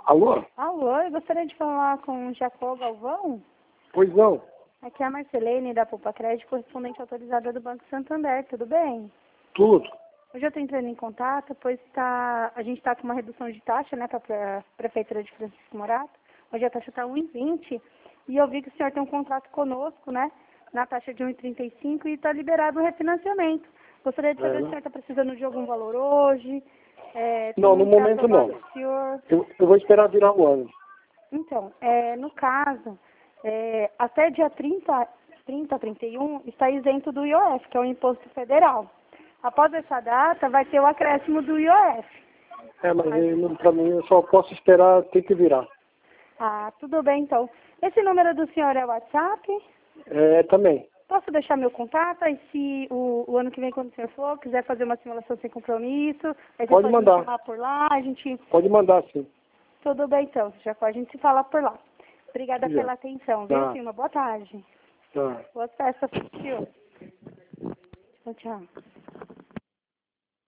Alô? Alô, eu gostaria de falar com o Jacó Galvão. Pois não. Aqui é a Marcelene da Poupa Crédito, correspondente autorizada do Banco Santander, tudo bem? Tudo. Hoje eu estou entrando em contato, pois a gente está com uma redução de taxa, né, para a Prefeitura de Francisco Morato. Hoje a taxa está 1,20 e eu vi que o senhor tem um contrato conosco, né, na taxa de 1,35 e está liberado o refinanciamento. Gostaria de saber se o senhor está precisando de algum valor hoje. Não, no momento não. Senhor. Eu vou esperar virar o ano. Então, no caso, até dia 31 está isento do IOF, que é o Imposto Federal. Após essa data, vai ter o acréscimo do IOF. Mas para mim eu só posso esperar, tem que virar. Ah, tudo bem então. Esse número do senhor é o WhatsApp? Também. Posso deixar meu contato? Aí se o ano que vem, quando o senhor for, quiser fazer uma simulação sem compromisso, aí você Pode mandar. me chamar por lá, a gente... Pode mandar, sim. Tudo bem então, Jacó, a gente se fala por lá. Obrigada Sim. pela atenção, viu? Tá. Sim, uma boa tarde. Tá. Boa festa, senhor. Tchau, tchau.